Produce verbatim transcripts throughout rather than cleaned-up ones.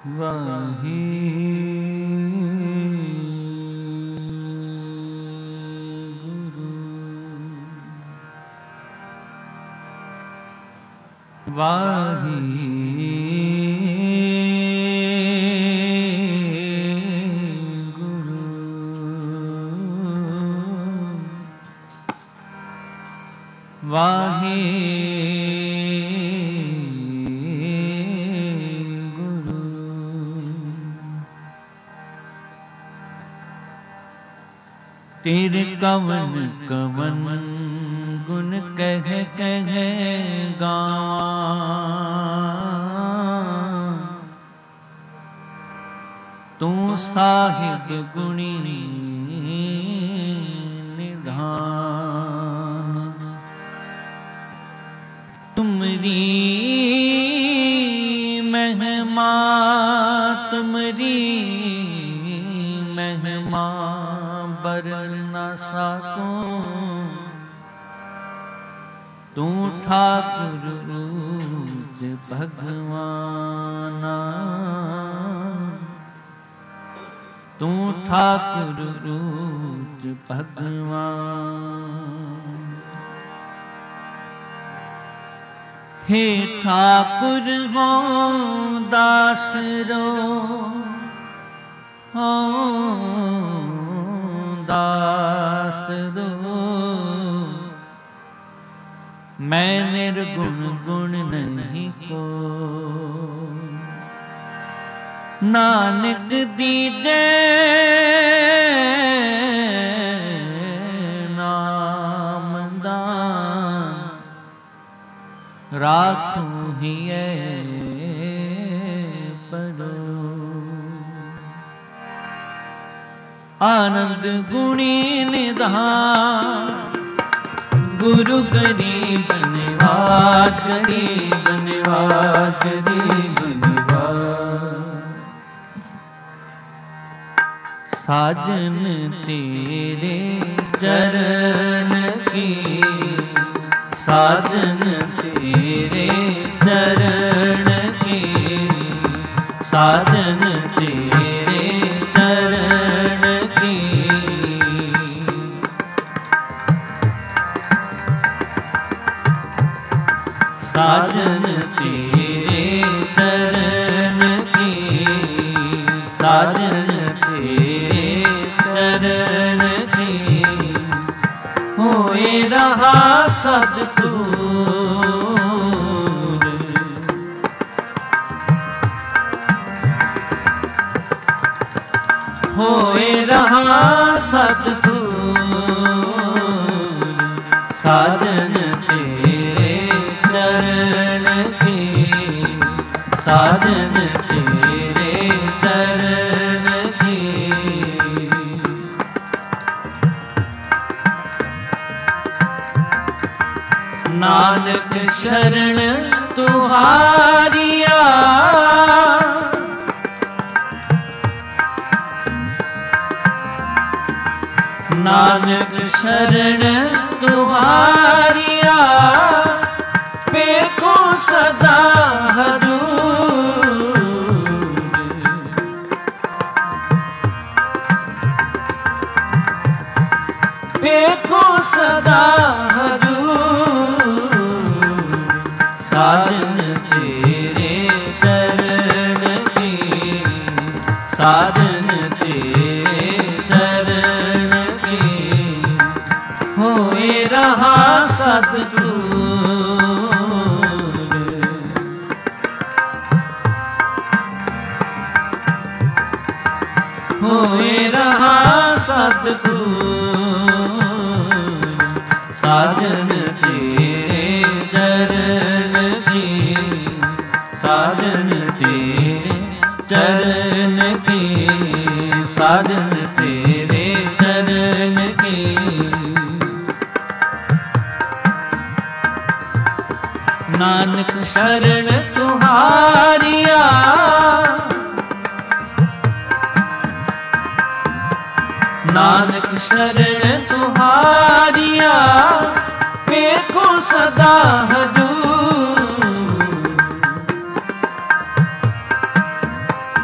वाहे वाहे गुरु वाहे गुरु तेरे कवन कवन गुण कह कह गावां तू साहिब गुणी निधान तुमरी महिमा तुमरी महिमा बरन न साकों तू ठाकुर रूप भगवाना तू ठाकुर रूप भगवान हे ठाकुर हो दासरो हो दासरो मैं निर्गुण गुण नहीं को नानक दीजे नाम दान राखूं हिये परो आनंद गुणी निधान गुरु गरीब निवाज गरीब निवाज गरीब निवाज साजन तेरे चरण की साजन तेरे चरण की साजन तेरे चरण की साजन तेरे चरण की साजन तेरे चरण की होए रहा सद्गुर होए रहा सद्गुर साजन तेरे चरण की साजन तेरे चरण की नानक शरण तुहारिया नानक शरण तुहारिया पेखो सदा हजूर पेखो सदा हजूर साजन तेरे चरण की साजन तेरे चरण की होए रहा सद्गुर होए रहा सद्गुर साजन तेरे चरण की साजन तेरे चरण की साजन तेरे चरण की नानक शरण तुहारिया नानक शरण तुहारिया पेखो सदा हजूर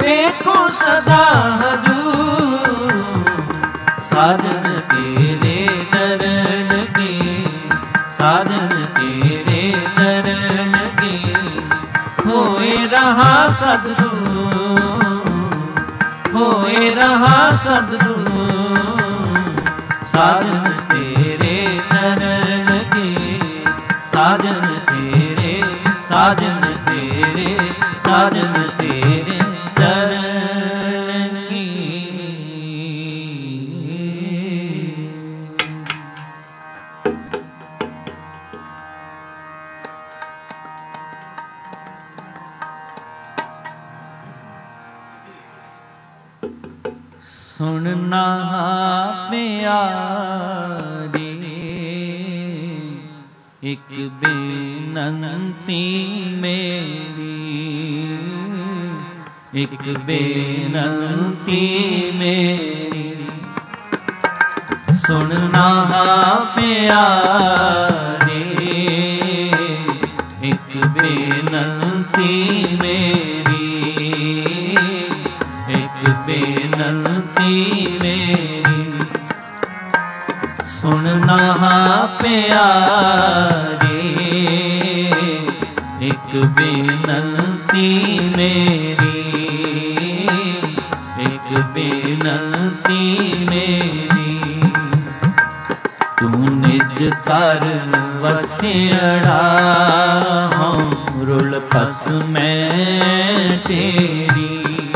देखो सदा हजूर, साजन तेरे चरण के, साजन तेरे चरण के, होए रहा सद्गुरु, होए रहा सद्गुरु, साजन तेरे चरण के, साजन तेरे, साजन तेरे, साजन तेरे चरण की। सुनना प्यारी एक बेनंती मेरी, एक बेनंती मेरी, सुनना प्यारी एक बेनंती मेरी, एक बेनंती मेरी, सुनना प्यारे एक बेनंती मेरी, एक बेनंती मेरी, तू निज कर वसियड़ा हूँ रुल पस मैं तेरी,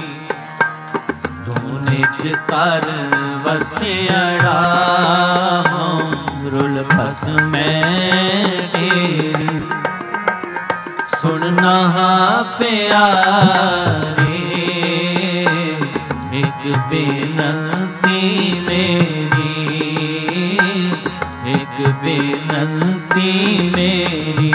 निज कर वसियड़ा हूँ रुल पस मैं तेरी, सुनना प्यारे एक बेनंती मेरी, एक बेनंती मेरी,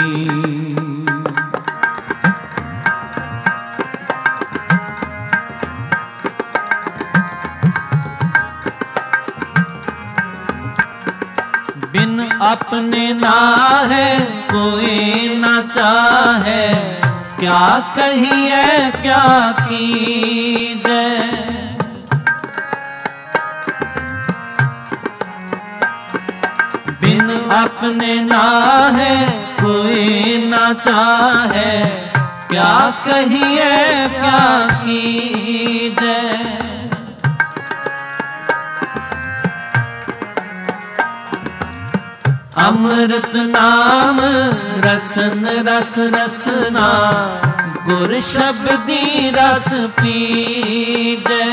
बिन अपने ना है कोई ना चाहे, क्या कहिए क्या कीजे, बिन अपने ना है कोई ना चाहे, क्या कहिए क्या कीजे, अमृत नाम रसन रस रसना, गुर शब्दी रस पीजे,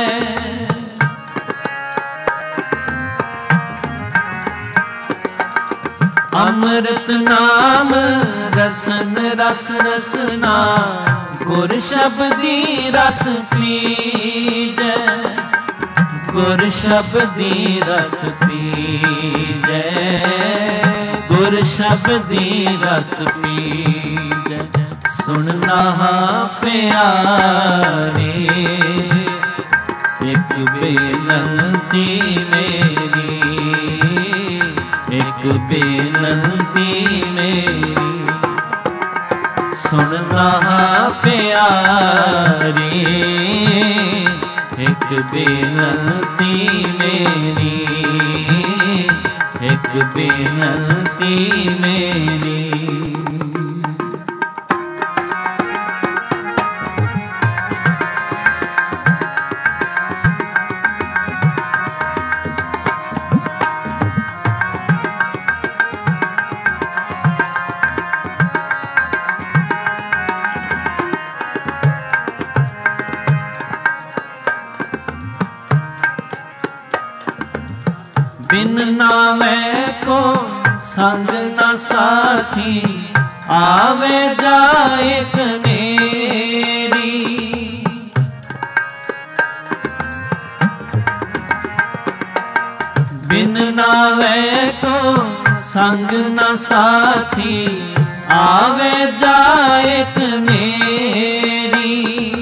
अमृत नाम रसन रस रसना, गुर शब्दी रस पीजे, गुर शब्दी रस पीजे, गुर शब्दी रस पीजे, सुनना प्यारे एक बेनंती मेरी, एक बेनंती मेरी, सुनना प्यारे एक बेनंती मेरी, एक बेनंती मेरी, बिन नावे को संग न साथी, आवे जाए कनेरी, बिन नावे को संग न साथी, आवे जाए कनेरी,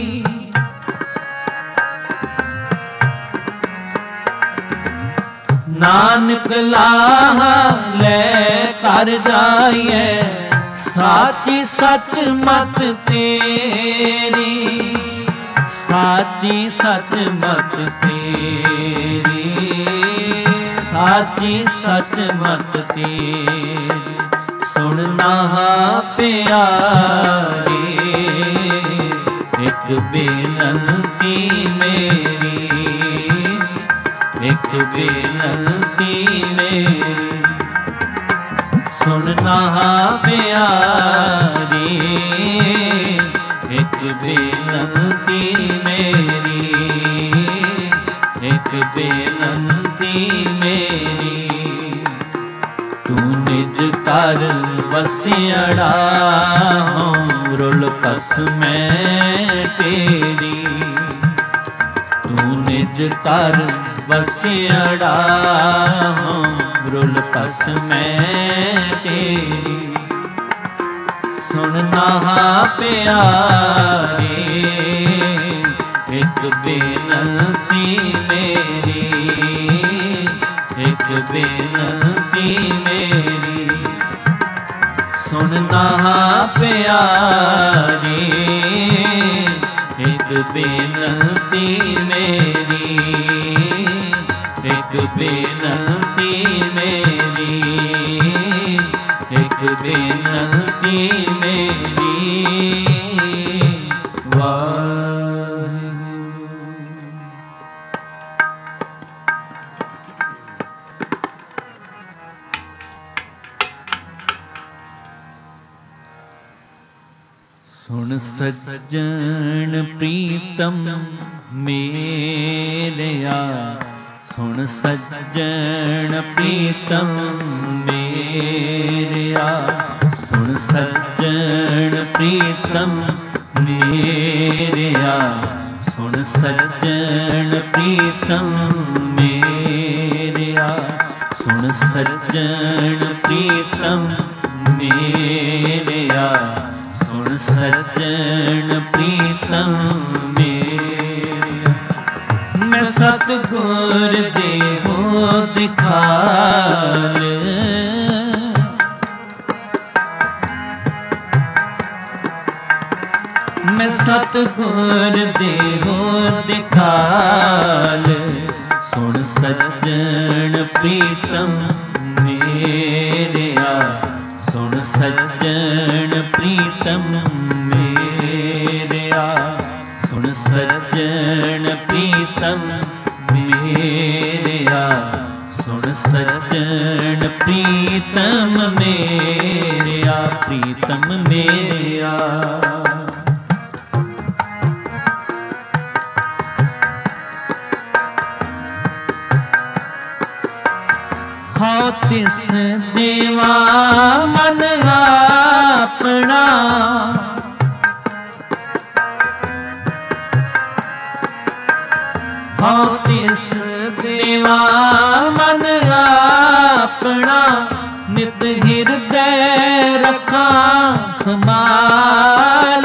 नानक लाहा ले कर जाइए, साची सच मत तेरी, ਸਾਚੀ ਸਚ ਮਤ ਤੇਰੀ, ਸਾਚੀ ਸਚ ਮਤ ਤੇਰੀ, ਸੁਣਨਾ ਪਿਆਰੇ, ਇੱਕ ਬੇਨਤੀ ਮੇਰੀ, ਇੱਕ ਬੇਨਤੀ ਮੇਰੀ, ਸੁਣਨਾ ਪਿਆਰੇ, ਇੱਕ ਬੇਨਤੀ ਮੇਰੀ, ਇੱਕ ਬੇਨਤੀ ਮੇਰੀ, ਤੂੰ ਨਿਜ ਕਰ ਵਸਿਅੜਾ ਹੋਂ ਰੁਲ ਕਸ ਮੈਂ ਤੇਰੀ, ਤੂੰ ਨਿਜ ਕਰ ਵਸਿਅੜਾ ਹੋਂ ਰੁਲ ਕਸ ਮੈਂ ਤੇਰੀ, ਸੁਣਨਾ ਪਿਆਰੇ, ਇੱਕ ਬੇਨਤੀ ਮੇਰੀ, ਇੱਕ ਬੇਨਤੀ ਮੇਰੀ, ਸੁਣਨਾ ਪਿਆਰੇ, ਇੱਕ ਬੇਨਤੀ ਮੇਰੀ, ਇੱਕ ਬੇਨਤੀ ਮੇਰੀ, ਇੱਕ ਬੇਨਤੀ ਮੇਰੀ। ਵਾਹਿਗੁਰੂ। ਸੁਣ ਸੱਜਣ ਪ੍ਰੀਤਮ ਮੇਰਿਆ, ਸੁਣ ਸੱਜਣ ਪ੍ਰੀਤਮ ਮੇਰਿਆ, ਸੁਣ ਸੱਜਣ ਪ੍ਰੀਤਮ ਮੇਰਿਆ, ਸੁਣ ਸੱਜਣ ਪ੍ਰੀਤਮ ਮੇਰਿਆ, ਸੁਣ ਸੱਜਣ ਪ੍ਰੀਤਮ ਮੇਰਿਆ, ਸੁਣ ਸੱਜਣ ਪ੍ਰੀਤਮ ਮੇਰਿਆ, ਮੈਂ ਸਤਿਗੁਰ ਦੇਹੋ ਦਿਖਾਲ, ਮੈਂ ਸਤਿਗੁਰ ਦੇਹੋ ਦਿਖਾਲ, ਸੁਣ ਸੱਜਣ ਪ੍ਰੀਤਮ ਮੇਰਿਆ, ਸੁਣ ਸੱਜਣ ਪ੍ਰੀਤਮ ਮੇਰਿਆ, ਸੁਣ ਸੱਜਣ ਪ੍ਰੀਤਮ ਮੇਰਿਆ, ਸੁਣ ਸੱਜਣ ਪ੍ਰੀਤਮ ਮੇਰਿਆ, ਪ੍ਰੀਤਮ ਮੇਰਿਆ। ਹਉ ਤਿਸ ਦੇਵਾ ਮਨ ਆਪਣਾ, ਹਉ ਤਿਸ ਦੇਵਾ ਮਨ ਆਪਣਾ, ਨਿਤ ਹਿਰਦੈ ਰੱਖਾਂ ਸੰਭਾਲ,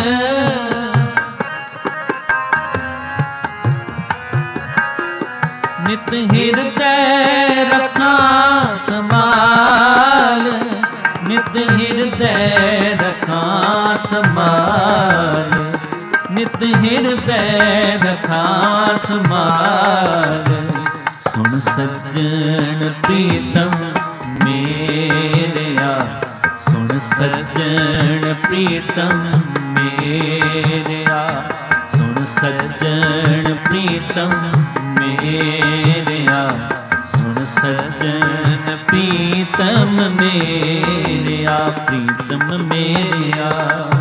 ਨਿਤ ਹਿਰਦੈ ਰੱਖਾਂ ਸੰਭਾਲ, ਨਿਤ ਹਿਰਦੈ ਰੱਖਾਂ ਸੰਭਾਲ, ਨਿਤ ਹਿਰਦੈ ਰੱਖਾਂ ਸੰਭਾਲ, ਸੁਣ ਸੱਜਣ ਪ੍ਰੀਤਮ ਮੇਰਿਆ, ਸੁਣ ਸੱਜਣ ਪ੍ਰੀਤਮ ਮੇਰਿਆ, ਸੁਣ ਸੱਜਣ ਪ੍ਰੀਤਮ ਮੇਰਿਆ, ਸੁਣ ਸੱਜਣ ਪ੍ਰੀਤਮ ਮੇਰਿਆ, ਪ੍ਰੀਤਮ ਮੇਰਿਆ।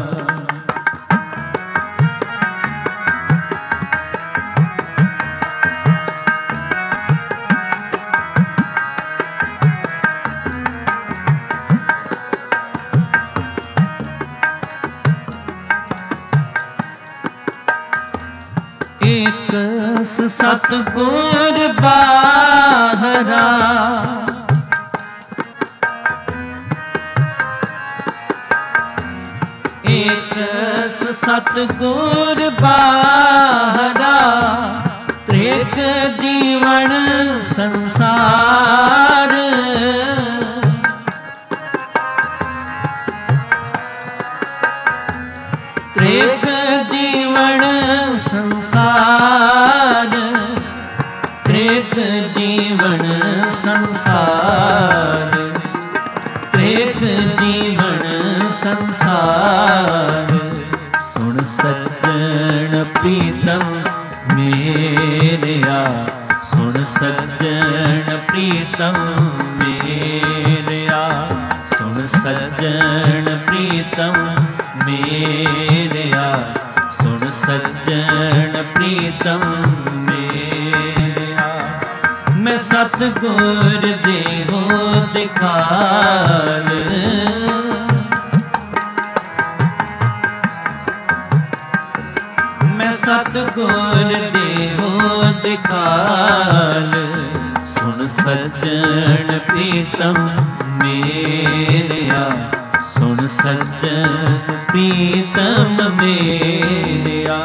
ਏਕ ਸਤਿਗੁਰ ਬਾਹਰਾ, ਏਕ ਸਤਿਗੁਰ ਬਾਹਰਾ, ਤ੍ਰਿਕ ਜੀਵਨ ਸੰਸਾਰ, ਤ੍ਰਿਕ ਜੀਵਨ ਸੰਸਾਰ, प्रीतम मेरिया सुन सज्जन प्रीतम मेरिया सुन सज्जन प्रीतम मेरिया मैं सतगुर देहो दिखाल मैं सतगुर देहो दिखाल सुन सज्जन प्रीतम मेरिया सुन सज्जन प्रीतम मेरिया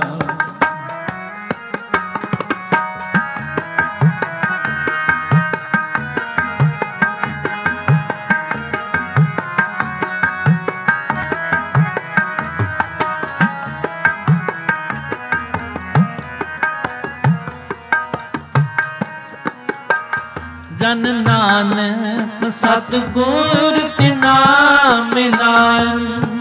जन नानक सतगुर तिना मिलान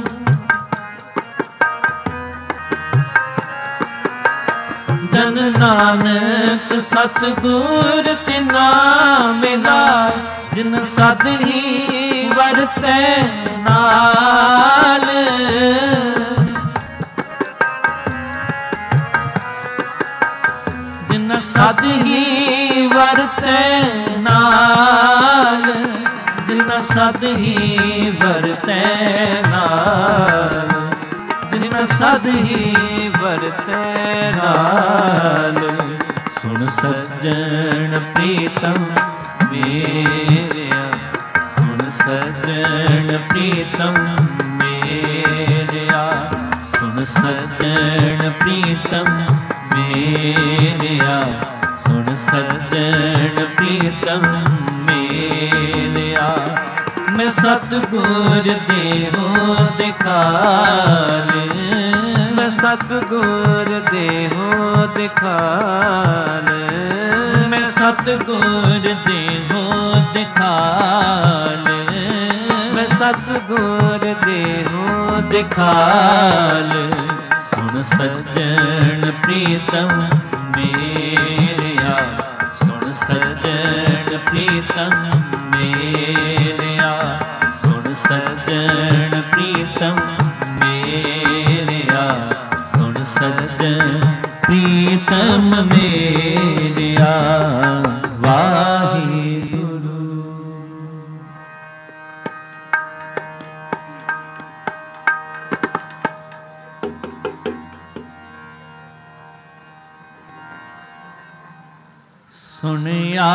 जन नानक सतगुर तिना मिलान जिन सत ही वरतै नाल जिन सत ही वरतै नाल जिन सद ही वरतै नाल जिन सद ही वरतै नाल सुन सज्जन प्रीतम मेरिया सुन सज्जन प्रीतम मेरिया सुन सज्जन प्रीतम मेरिया सुन सज्जन प्रीतम मेरिया मैं सतगुर देहो दिखाल मैं सतगुर देहो दिखाल मैं सतगुर देहो दिखाल मैं सतगुर देहो दिखाल सुन सज्जन प्रीतम मेरिया सुन सज्जन प्रीतम मेरिया सुन सज्जन प्रीतम मेरिया सुन सज्जन प्रीतम मेरिया वाहिगुरु। सुनिया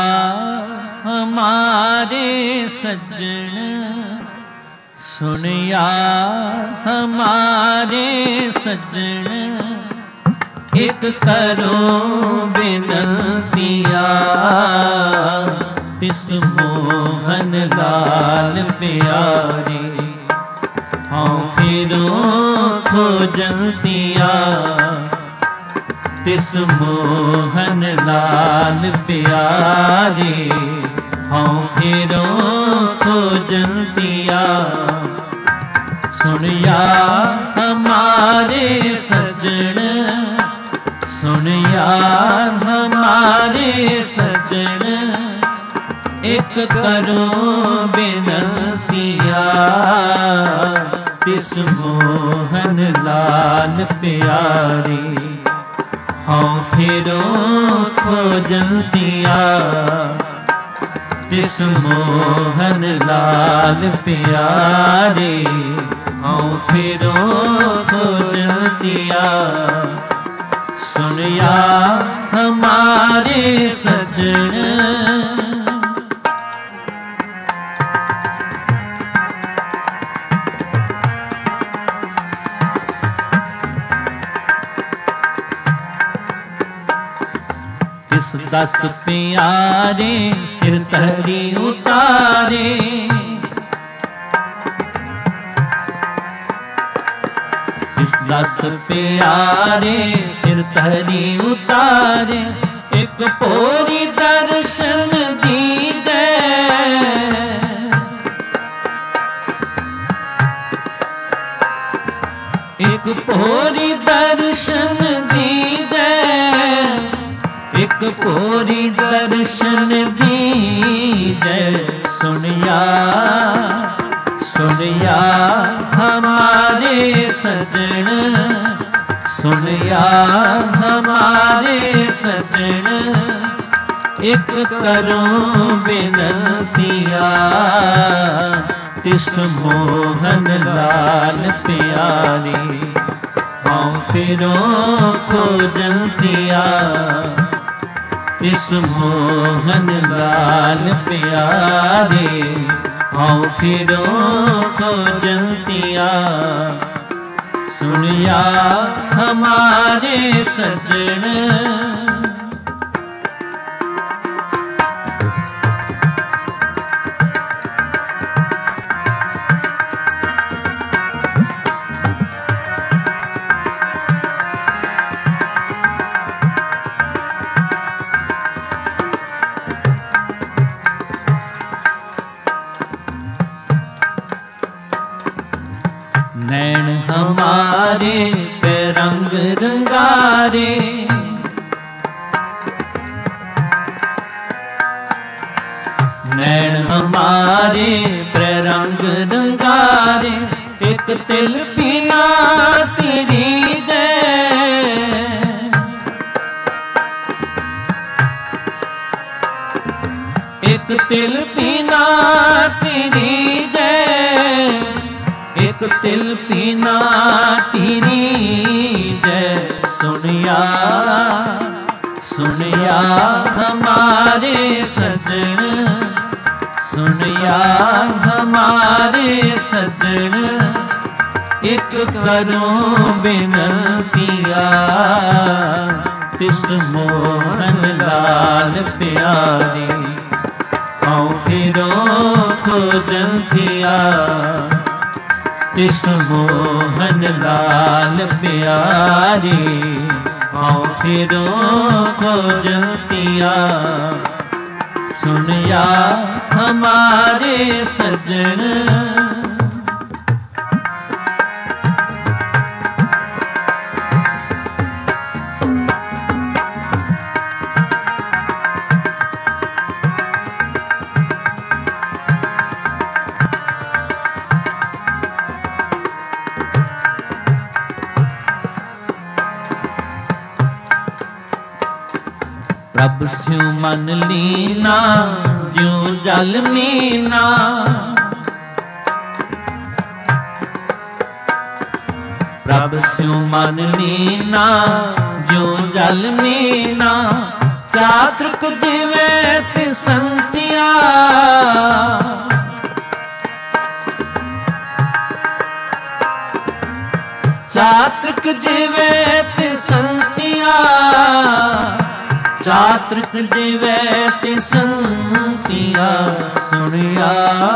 हमारे सज्जन सुनिया हमारे सज्जन एक करो बिनतिया तिस मोहन लाल प्यारे हाँ फिरो खोजतिया तिस मोहन लाल प्यारे हाँ फिरो खोजतिया सुनिया हमारे सज्जन सुनिया हमारे सज्जन एक करो बिनतिया तिस मोहन लाल प्यारे हाँ फिरो खोजतिया तिस मोहन लाल प्यारे हाँ फिरो खोजतिया सुनिया हमारे सज्जन तिस दस प्यारे सिर तरी उतारे दस प्यारे सिर तरी उतारे एक पोरी दर्शन दीदे एक पोरी दर्शन दीदे एक एक पोरी दर्शन दीजै सुनिया सुनिया हमारे सजन सुनिया हमारे सजन एक करूं बिनतिया तिस मोहन लाल प्यारी हाँ फिरों खोजंतिया तिस मोहन लाल प्यारे हाँ फिरों खोजंतिया सुनिया हमारे सजन नैन हमारे पे रंग रंगारे नैन हमारे पे रंग रंगारे एक तिल पीना तेरी जय एक तिल पीना तेरी जय एक तिल पीना तेरी जय सुनिया सुनिया हमारे सजन सुनिया हमारे सजन एक करूं बिनतिया तिस मोहन लाल प्यारी आओ फिरों खोजंतिया तिस मोहन लाल प्यारी आओ फिरों खोजंतिया सुनिया हमारे सजन प्रभ स्यों मन लीना ज्यों जल मीना प्रभ स्यों मन लीना ज्यों जल मीना चातृक जिवे तिसंतिया चातृक जिवे तिसंतिया चातृक जिवे तिसंतिया सुनिया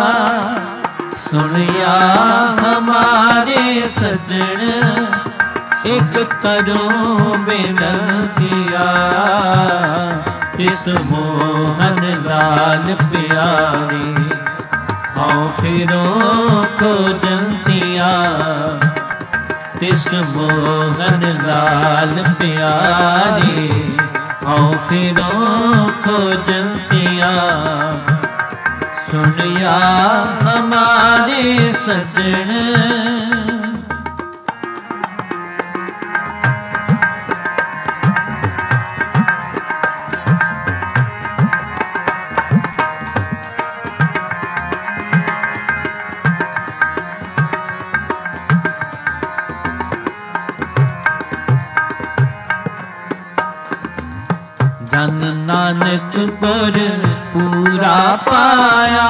सुनिया हमारे सजन एक करूं बिनतिया तिस मोहन लाल प्यारी आओ फिरों खोजंतिया तिस मोहन लाल प्यारी आओ फिरों खोजंतिया सुनिया हमारे सजन जन नानक गुर पूरा पाया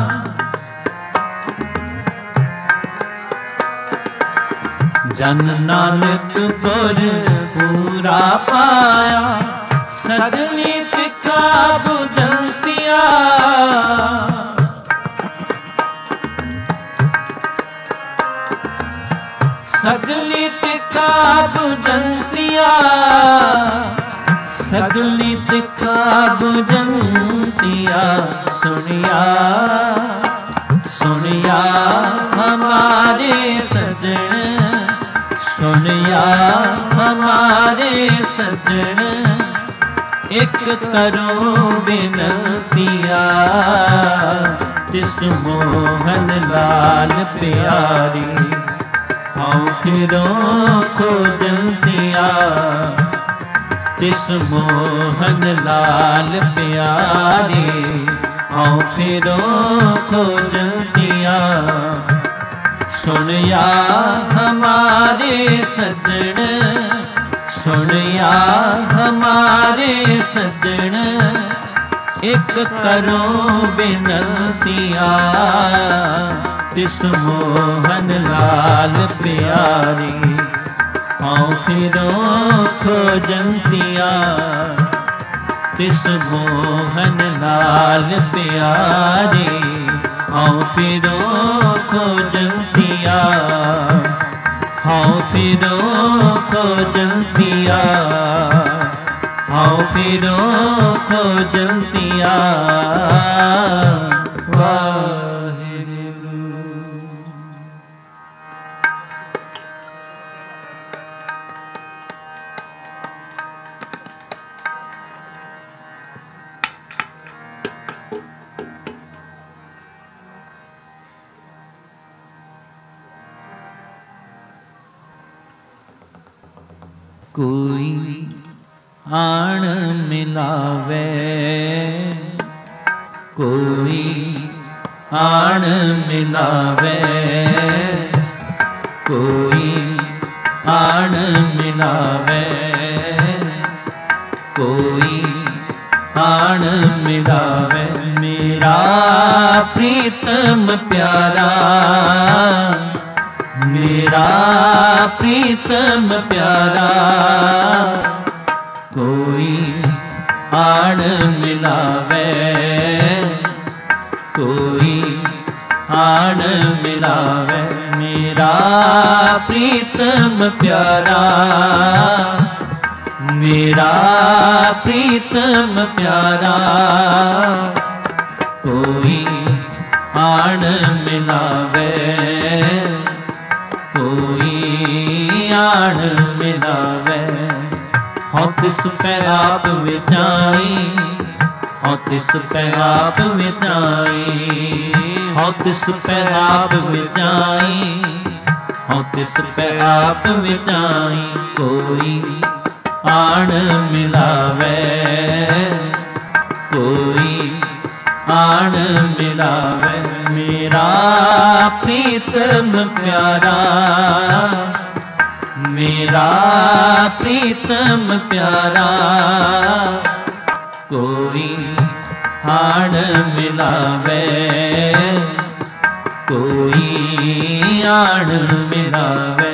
जन नानक गुर पूरा पाया सगली तिखा बुझंतिया सगली तिखा बुझंतिया सगली तिखा बुझंतिया सुनिया सुनिया हमारे सजन सुनिया हमारे सजन एक करो बिनतिया तिस मोहन लाल प्यारी हाँ फिरो खोजतिया तिस मोहन लाल प्यारी हाँ फिरो खोजतिया सुनिया हमारे सजन सुनिया हमारे सजन एक करो बिनतिया तिस मोहन लाल प्यारी हाँ फिरो खोजतिया तिस मोहन लाल प्यारी हाँ फिरो खोजतिया हाँ फिरो खोजतिया हाँ फिरो खोजतिया वाहिगुरु। कोई आण मिलावे कोई आण मिलावे कोई आण मिलावे कोई आण मिलावे मेरा प्रीतम प्यारा मेरा प्रीतम प्यारा कोई आण मिलावे कोई आण मिलावे मेरा प्रीतम प्यारा मेरा प्रीतम प्यारा कोई आण मिलावे कोई आण मिलावे हाँ तिस पे आप विचाई हाँ तिस पे आप विचाई हाँ तिस पे आप विचाई हाँ तिस पे आप विचाई कोई आण मिलावे कोई आण मिलावे मेरा प्रीतम प्यारा मेरा प्रीतम प्यारा कोई आण मिलावे कोई आण मिलावे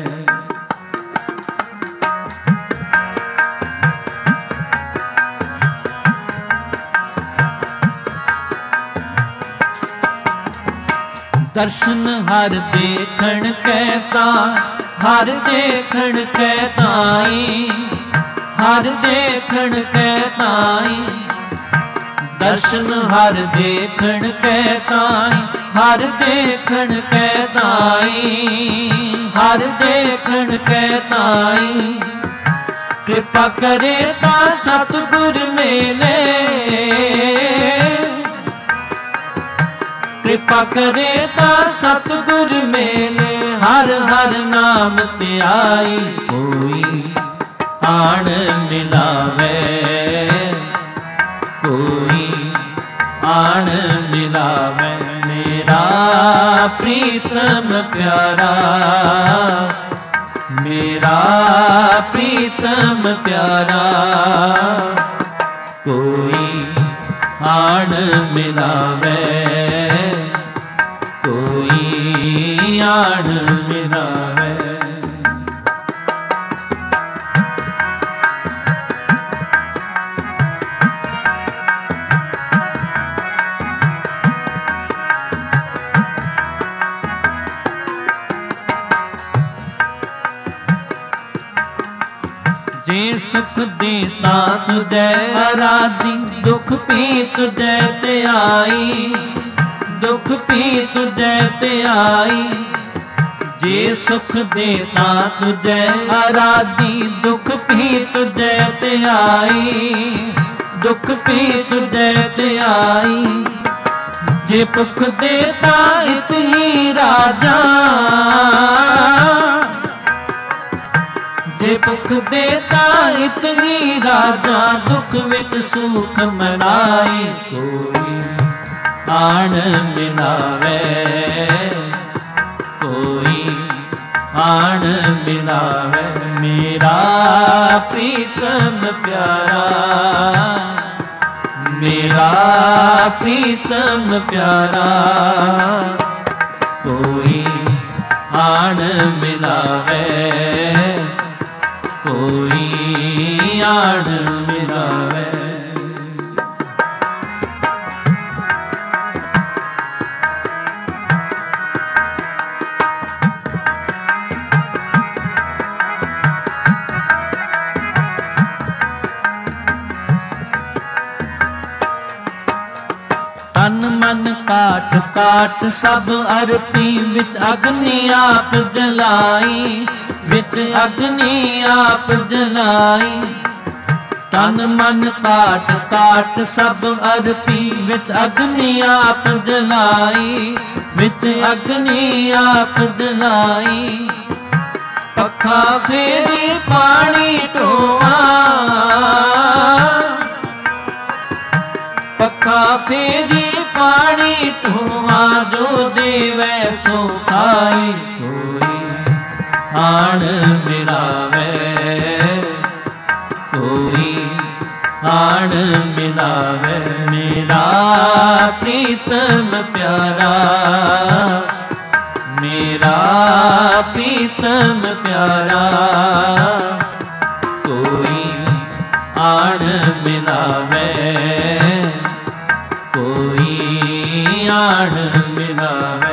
दर्शन हर देखण कहता हर देखण कहताई हर देखण कहताई दर्शन हर देखण कहताई हर देखण कहताई हर देखण कहताई कृपा करे ता सतगुर मेले कृपा करे ता सतगुर मेले हर हर नाम त्याई कोई आण मिलावे कोई आण मिलावे मेरा प्रीतम प्यारा मेरा प्रीतम प्यारा कोई आण मिलावे कोई आण मिलावे जे सुख देता तुझे आराधी दुख पी तुझे ते आई दुख पी तुझे ते आई जे सुख देता तुझे आराधी, दुख भी तुझे त्याई, दुख भी तुझे त्याई। जे पुख देता इतनी राजा, जे पुख देता इतनी राजा, दुख विच सुख मनाई। कोई आन मिलावे, कोई आन मिलावे, मेरा प्रीतम प्यारा, मेरा प्रीतम प्यारा। कोई आन मिलावे, कोई आन मिलावे। तन मन काट काट सब अरपी, विच अग्नि आप जलाई, विच अग्नि आप जलाई। तन मन काट काट सब अरपी, विच अग्नि आप जलाई, विच अग्नि आप जलाई। पखा फेरी पानी टोआ, पखा फेरी पानी टोआ, जो देवे सो खाई। कोई आन मिलावे, कोई आन मिलावे, मेरा प्रीतम प्यारा, मेरा प्रीतम प्यारा। कोई आन मिलावे, कोई आन मिलावे।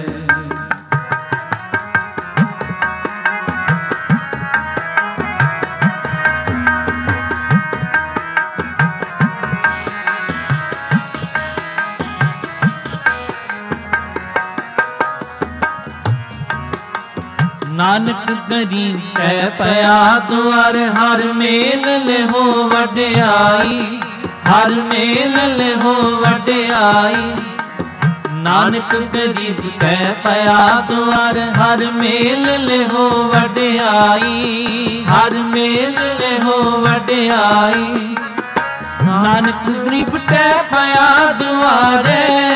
नानक गरीब कै पया द्वार, हर मेल ले हो वड्याई, हर मेल ले हो वड्याई। नानक गरीब कै पया द्वार, हर मेल ले हो वड्याई, हर मेल ले हो वड्याई। नानक गरीब कै पया द्वारे,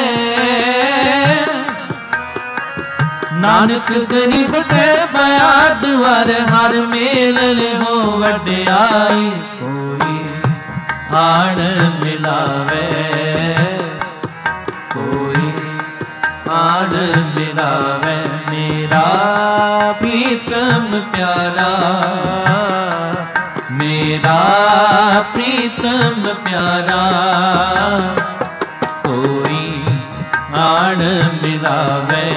नानक गरीब कै पया द्वार, हर मेल ले हो वड्याई। कोई आन मिलावे, कोई आन मिलावे, मेरा प्रीतम प्यारा, मेरा प्रीतम प्यारा। कोई आन मिलावे,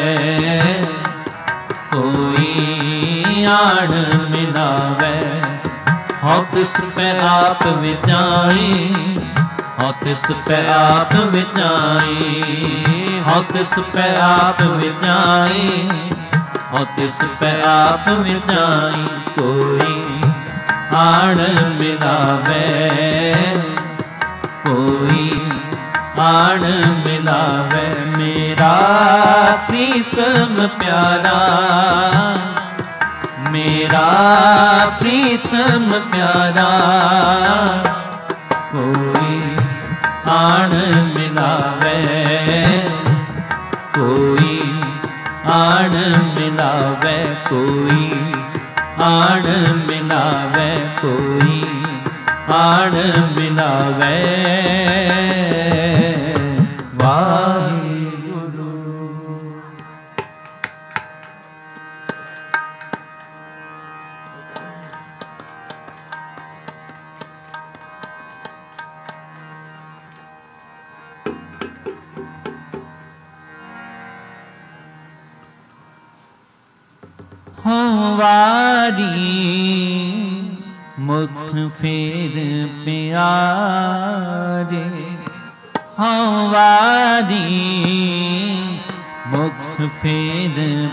कोई आन मिलावे। हो तिस पे आप विचाई, हो तिस पे आप विचाई, हो तिस पे आप विचाई, हो तिस पे आप विचाई। कोई आन मिलावे, कोई आन मिलावे, मेरा प्रीतम प्यारा, मेरा प्रीतम प्यारा। कोई आन मिलावे, कोई आन मिलावे, कोई आन मिलावे, कोई आन मिलावे। वाहिगुरु। हो वारी मुख फेर प्यारे, हो वारी मुख फेर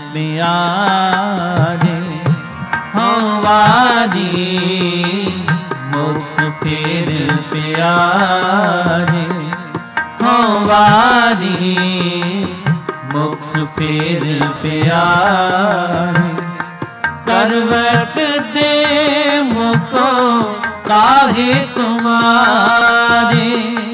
प्यारे हो वारी मुख फेर प्यारे हो वारी मुख फेर प्यारे करवट दे मुको काहे तुम्हारे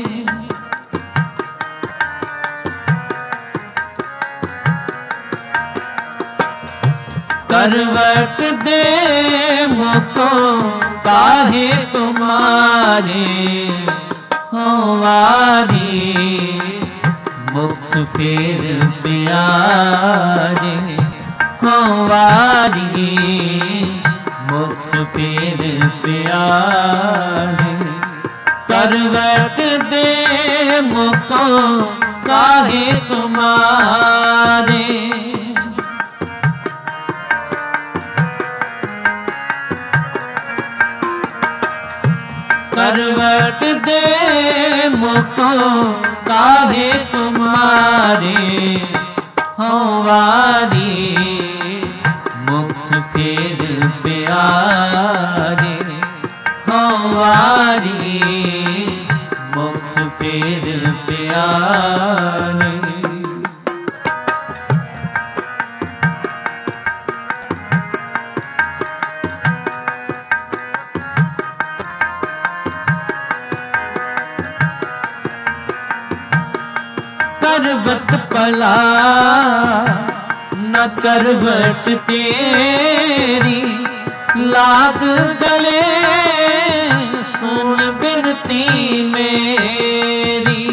करवट दे मुको काहे तुम्हारे हो वारी मुख फेर प्यारे हो वारी मुख फेर प्यारे करवट दे मुको काहे तुम्हारे करवट दे मुको काहे तुम्हारे हो वारी मुख फेर प्यारे हो वारी मुख फेर प्यारे करवट पला न करवट तेरी लाग गले सुन बिनती मेरी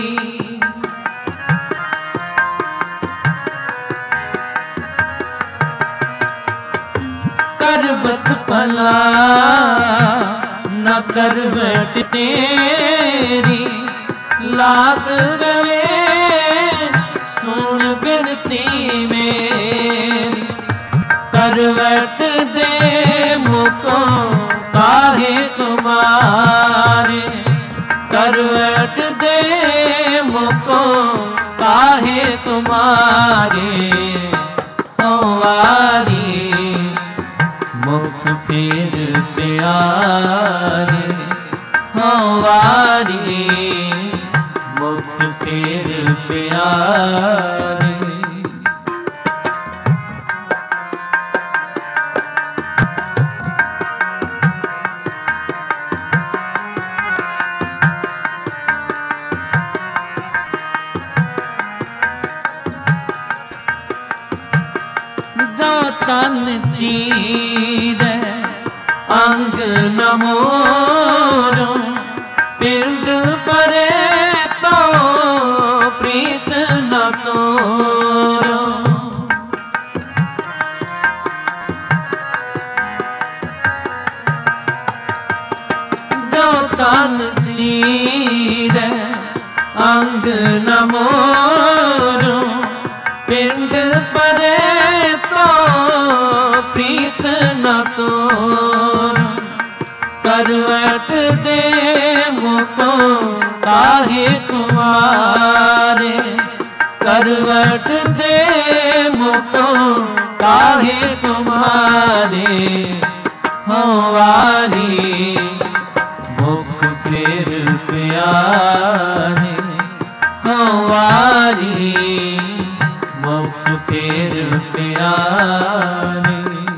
करवट पला न करवट तेरी लाग गले सुन बिनती मेरी करवट दे मुको काहे तुम्हारे करवट दे मुको काहे तुम्हारे हो वारी मुख फेर प्यारे हो वारी मुख फेर प्यारे जो तन चीर अंग न मोरो पिंड परे तो प्रीत न तोरो जो तन चीर अंग न मोरो पिंड परे तो प्रीत न तोरो करवट दे मुको काहे तुम्हारे करवट दे मुको काहे तुम्हारे हो वारी मुख फेर प्यारे हो वारी मुख फेर प्यारे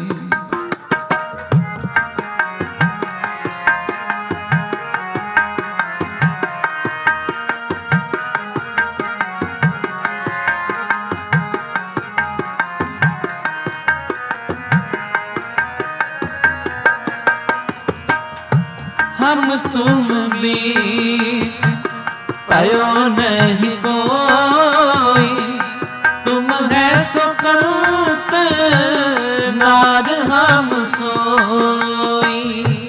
हम तुम बीच पयो नहीं कोई तुम है सुकंत नार हम सोई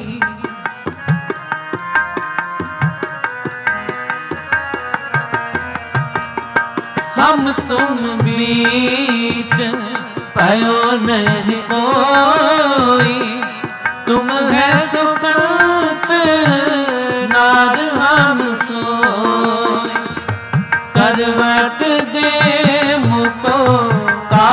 हम तुम बीच पयो नहीं कोई तुम है सुकंत नार हम सोई करवट दे मुको का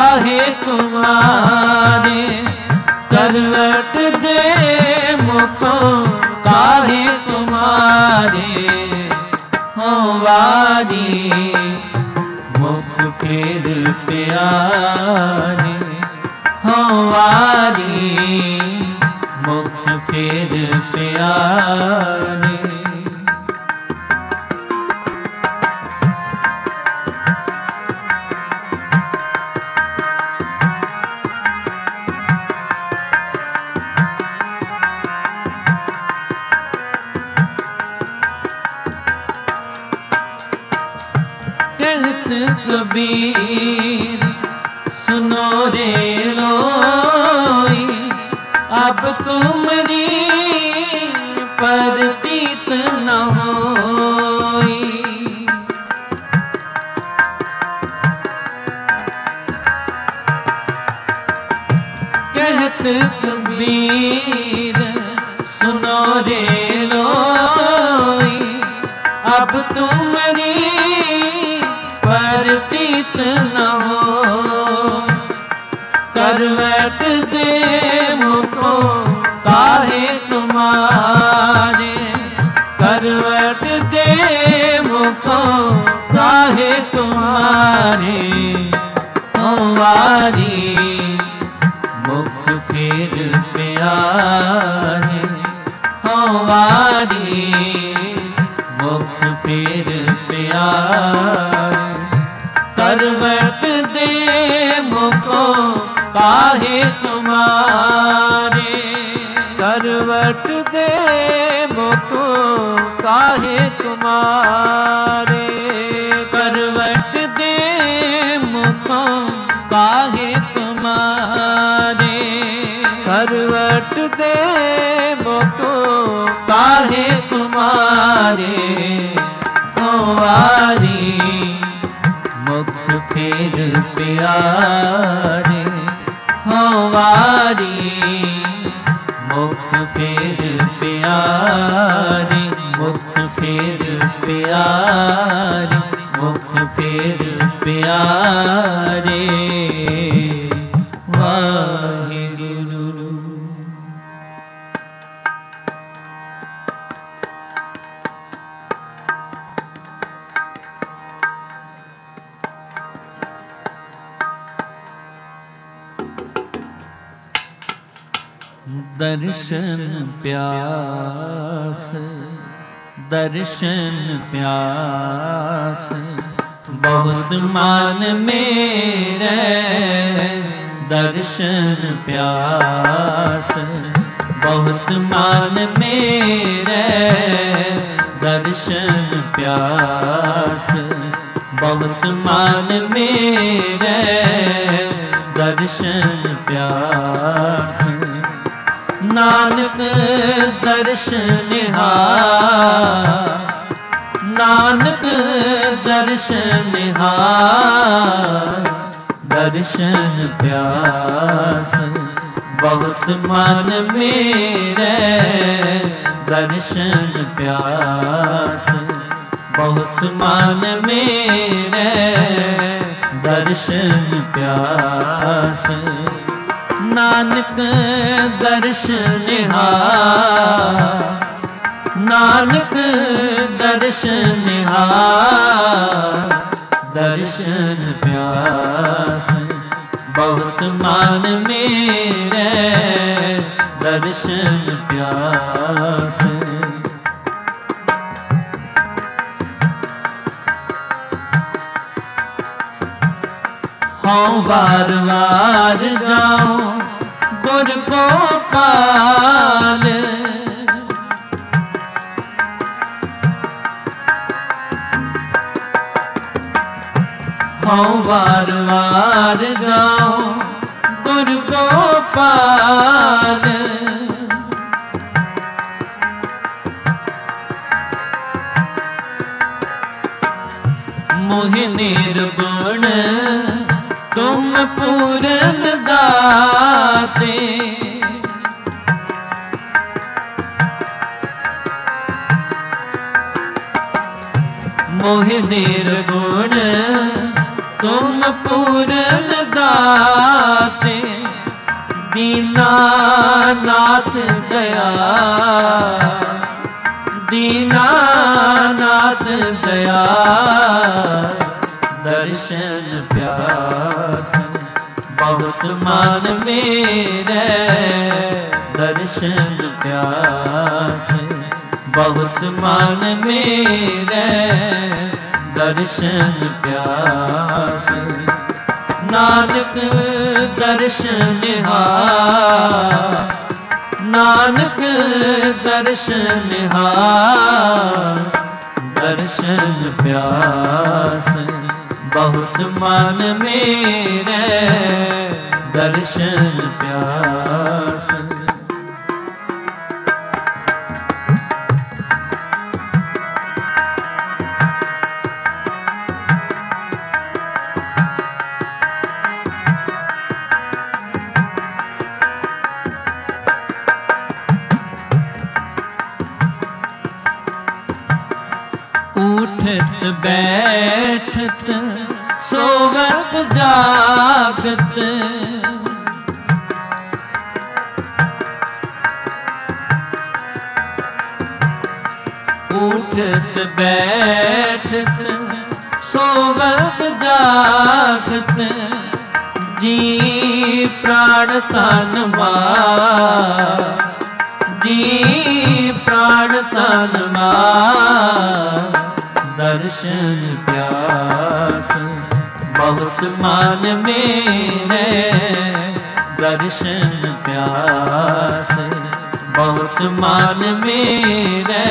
करवट दे मुको काहे तुम्हारे हो वारी मुख फेर प्यारे हो वारी मुख फेर प्यारे। कबीर सुनो रे लोई अब तुमरी परतीत न होई। कहत कबीर सुनो रे लोई अब तुमरी परतीत न हो। करवट दे मुको काहे तुम्हारे करवट दे मुको काहे तुम्हारे हो वारी मुख फेर प्यारे हो वारी मुख फेर प्यारे। करवट दे मुको काहे तुम्हारे करवट दे मुको काहे तुम्हारे करवट दे मुको काहे तुम्हारे करवट दे मुको काहे तुम्हारे हो वारी मुख फेर प्यारे हो वारी मुख फेर प्यारे मुख फेर प्यारे मुख फेर प्यारे। वाहिगुरु। दर्शन प्यास दर्शन प्यास बहुत मान मेरे दर्शन प्यास बहुत मान मेरे दर्शन प्यास बहुत मान मेरे दर्शन प्यास। नानक दर्शन निहार नानक दर्शन निहार दर्शन प्यास बहुत मन मेरे दर्शन प्यास बहुत मन मेरे दर्शन प्यास। नानक दर्शन निहार नानक दर्शन निहार दर्शन प्यास बहुत मान मेरे दर्शन प्यास। हाँ बार बार जाऊं गुर गोपाल हाँ बार बार जाऊं गुर गोपाल मोहि निर्गुण तुम पूरन दाते मोहि निर्गुण तुम पूरन दाते दीनानाथ दया दीनानाथ दया दर्शन प्यास बहुत मान मेरे दर्शन प्यास बहुत मान मेरे दर्शन प्यास नानक दर्शन हार नानक दर्शन हार दर्शन प्यास बहुत मान मेरे दर्शन प्यास उठत बैठत सोवत जागत उठत बैठत सोवत जागत जी प्राण तन मार जी प्राण तन मार दर्शन प्यास बहुत मान मेरे दर्शन प्यास बहुत मान मेरे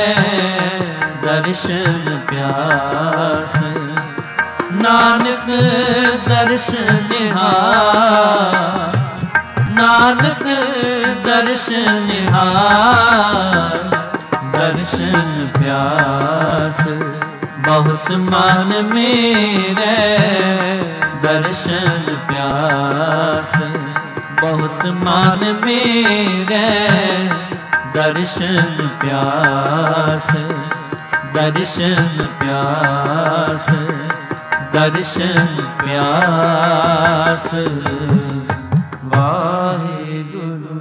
दर्शन प्यास नानक दर्शन हार नानक दर्शन हार दर्शन प्यास बहुत मान मेरे दर्शन प्यास बहुत मान मेरे दर्शन प्यास दर्शन प्यास दर्शन प्यास वाहिगुरु।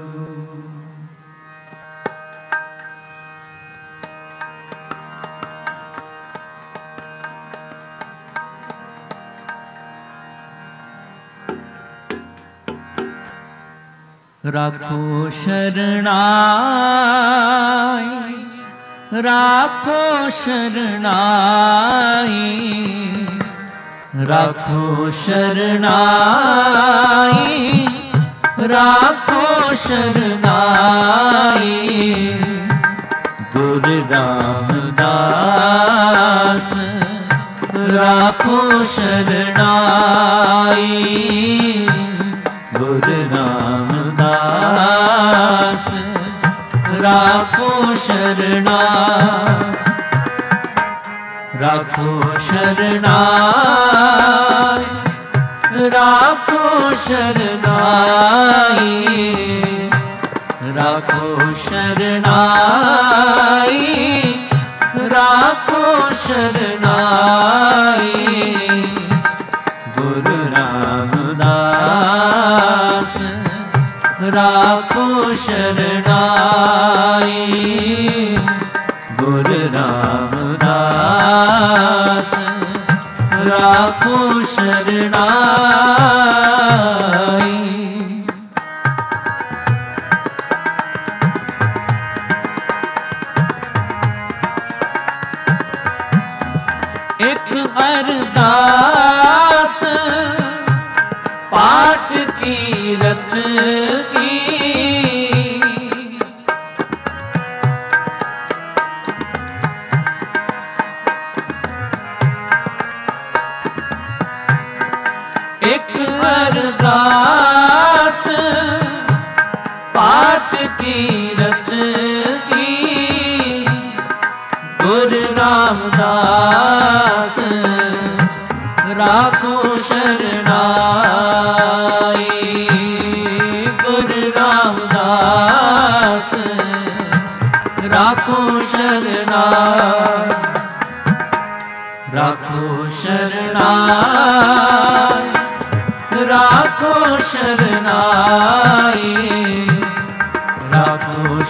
राखो शरणाई राखो शरणाई राखो शरणाई राखो शरणाई गुरु रामदास राखो शरणाई गुरु रामदास राखो शरणाई राखो शरणाई राखो शरणाई राखो शरणाई राखो शरणाई गुरु रामदास राखो शरणाई गुरु रामदास राखो शरणाई। एक अरदास पाठ कीरत की एक अरदास पाठ कीरत की गुरु रामदास राखो शरणाई गुरु रामदास राखो शरणाई राखो शरणाई राखो शरणाई ਸ਼ਰਨਾਈ, ਰਾਖੋ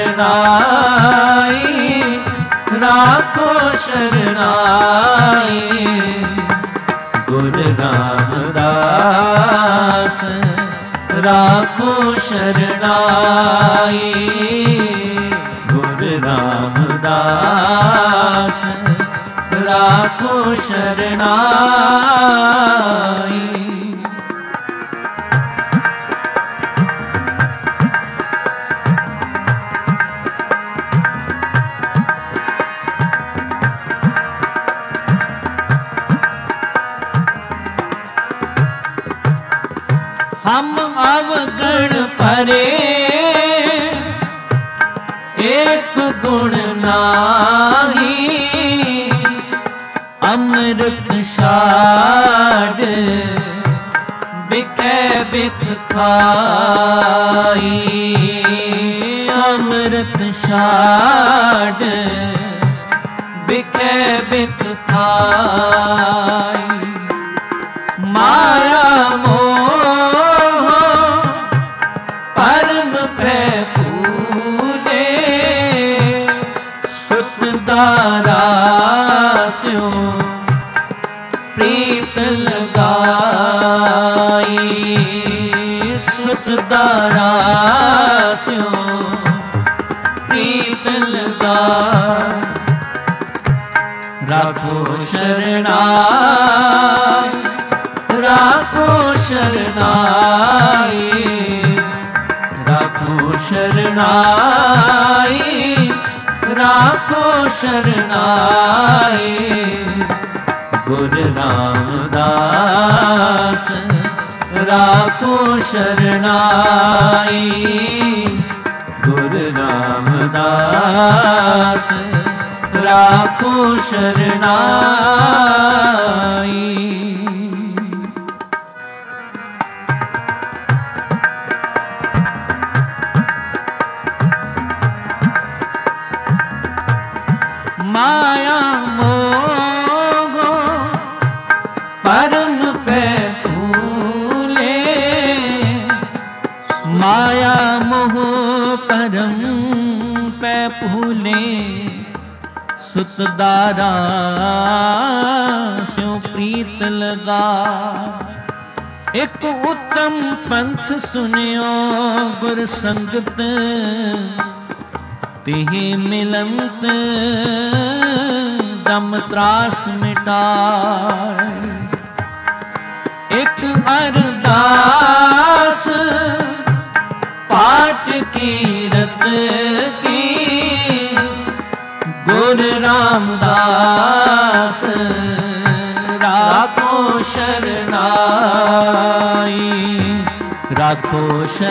ਸ਼ਰਨਾਈ, ਰਾਖੋ ਸ਼ਰਨਾਈ। ਗੁਰ ਰਾਮਦਾਸ ਰਾਖੋ ਸ਼ਰਨਾਈ, ਗੁਰ ਰਾਮਦਾਸ ਰਾਖੋ ਸ਼ਰਨਾਈ। हम अवगुण परे एक गुण नाही, अमृत छाड़ बिकै बिख खाई, अमृत छाड़ बिकै बिख खाई। माया मोह परम पै फूले, सुत दारा स्यो प्रीत लगाई, सुत दारा स्यो प्रीत लगाई। राखो शरणाई, राखो शरणाई, राखो शरणाई, राखो शरणाई। गुर रामदास राखो शरणाई, गुर रामदास राखो शरणाई। माया मोह परम पै फूले, माया मोह परम पै फूले, सुत दारा स्यों प्रीत लगा। एक उत्तम पंथ सुनियो गुर संगत, तिहि मिलंत दम त्रास मिटाए। एक अरदास पाठ कीरत की, गुर रामदास राखो शरणाई, राखो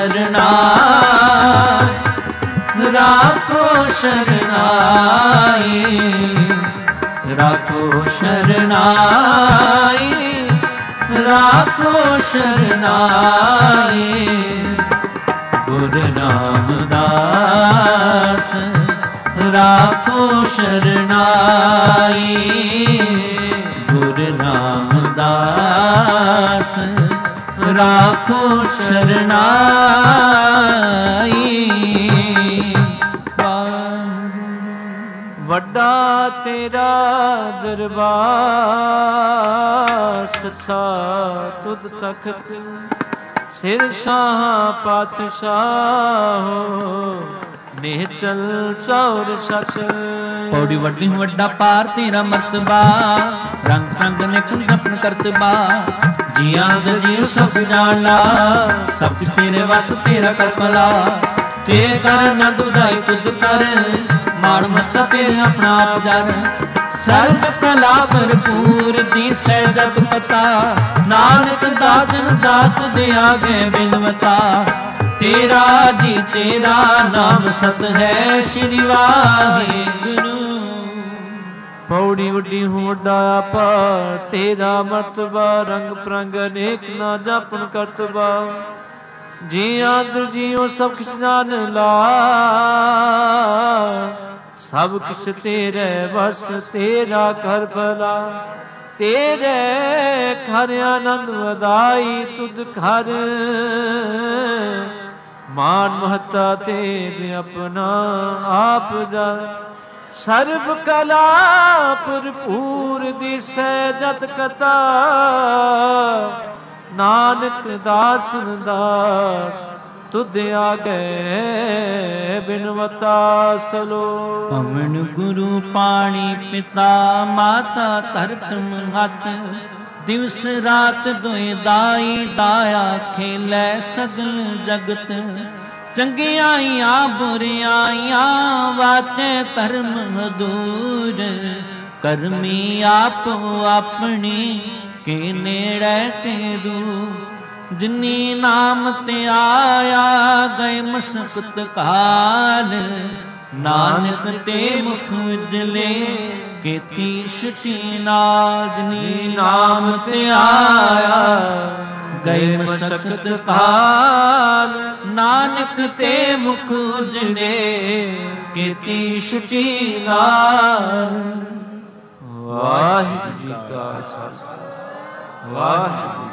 शरणाई, राखो शरणाई, राखो शरणाई, राखो शरणाई। गुर रामदास राखो शरणाई, गुर रामदास राखो शरणाई। ਵੱਡਾ ਤੇਰਾ ਦਰਬਾਰ ਸੱਚਾ ਤੁਧ ਤਖਤ, ਸਿਰ ਸ਼ਾਹ ਪਾਤਸ਼ਾਹ ਨਿਹਚਲ ਚੌਰ ਸਤ। ਪੌੜੀ ਵੱਡੀ ਵੱਡਾ ਪਾਰ ਤੇਰਾ ਮਰਤਬਾ, ਰੰਗ ਰੰਗ ਨੇ ਕੁੰਦਪਨ ਕਰਤਬਾ। ਜੀਆਂ ਦੇ ਜੀਵ ਸਭ ਜਾਣ ਲਾ, ਸਭ ਤੇਰੇ ਵਸ ਤੇਰਾ ਕਰਪਲਾ। ਤੇ ਕਰ ਨਾ ਦੁਦਾਈ ਤੁਧ ਕਰ, ਮਾਣ ਮੱਤਾ ਤੇਰੇ ਆਪਣਾ ਆਪ ਜਰ। ਸਰਬ ਕਲਾ ਭਰਪੂਰ ਦੀਸੈ ਜਗ ਪਤਾ, ਨਾਨਕ ਦਾਸਨ ਦਾਸ ਦੇ ਆਗੇ ਬਿਨਵਤਾ। ਤੇਰਾ ਜੀ ਤੇਰਾ ਨਾਮ ਸਤ ਹੈ, ਸ਼੍ਰੀ ਵਾਹਿਗੁਰੂ। ਪੌੜੀ ਵੱਡੀ ਹੂੰ ਵੱਡਾ ਆਪਾ, ਤੇਰਾ ਮਰਤਬਾ ਰੰਗ ਪ੍ਰੰਗ ਅਨੇਕ ਨਾ ਜਾਪਨ ਕਰਤਬਾ। ਜੀ ਆਦਰ ਜੀਓ ਸਭ ਕਿਛ ਜਾਣ ਲਾ, ਸਭ ਕਿਛ ਤੇਰੇ ਵਸ ਤੇਰਾ ਕਰ ਭਲਾ। ਤੇਰੇ ਘਰ ਆਨੰਦ ਵਧਾਈ ਤੁਧ ਘਰ ਮਾਨ ਮਹਤਾ ਤੇਰੇ ਆਪਣਾ ਆਪ ਜਾ ਸਰਬ ਕਲਾ ਭਰਪੂਰ ਦਿਸੈ ਜਤ ਕਥਾ ਨਾਨਕ ਦਾਸਨ ਦਾਸ ਤੁਧ ਆਗੇ ਬਿਨਵਤਾ ਸਲੋ ਪਵਨ ਗੁਰੂ ਪਾਣੀ ਪਿਤਾ ਮਾਤਾ ਧਰਤ ਮਹਤ ਦਿਵਸ ਰਾਤ ਦੁਇ ਦਾਈ ਦਾਇਆ ਖੇਲੇ ਸਗਲ ਜਗਤ ਚੰਗਿਆਈਆਂ ਬੁਰਿਆਈਆਂ ਵਾਚੇ ਧਰਮ ਹਦੂਰ ਕਰਮੀ ਆਪੋ ਆਪਣੀ ਕੇ ਨੇੜੇ ਕੇ ਦੂਰ ਜਿਨੀ ਨਾਮ ਤੇ ਆਇਆ ਗਏ ਮਸਕਤ ਕਾਲ ਨਾਨਕ ਤੇ ਮੁਖ ਉਜਲੇ ਕੀਤੀ ਛੁਟੀ ਨਾਲ ਜਿਨੀ ਨਾਮ ਤੇ ਆਇਆ ਗਏ ਮਸਕਤ ਕਾਲ ਨਾਨਕ ਤੇ ਮੁਖ ਉਜਲੇ ਕੀਤੀ ਛੁਟੀ ਨਾਲ। ਵਾਹਿਗੁਰੂ ਜੀ ਕਾ ਖਾਲਸਾ ਵਾਹਿਗੁਰੂ